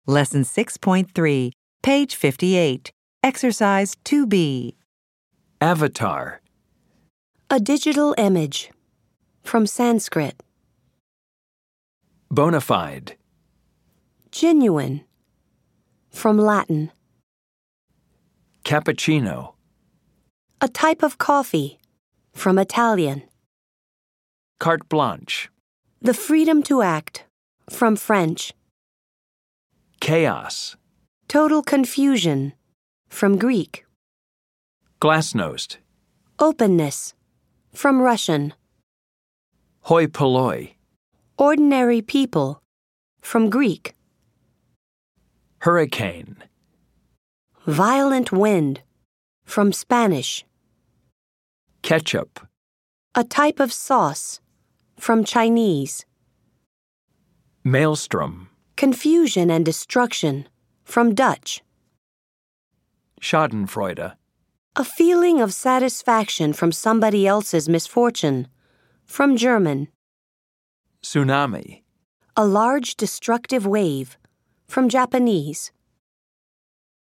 Lesson 6.3, page 58, Exercise 2B. Avatar. A digital image. From Sanskrit. Bona fide. Genuine. From Latin. Cappuccino. A type of coffee. From Italian. Carte blanche. The freedom to act. From French. Chaos. Total confusion. From Greek. Glasnost. Openness. From Russian. Hoi polloi. Ordinary people. From Greek. Hurricane. Violent wind. From Spanish. Ketchup. A type of sauce. From Chinese. Maelstrom. Confusion and destruction. From Dutch. Schadenfreude. A feeling of satisfaction from somebody else's misfortune. From German. Tsunami. A large destructive wave. From Japanese.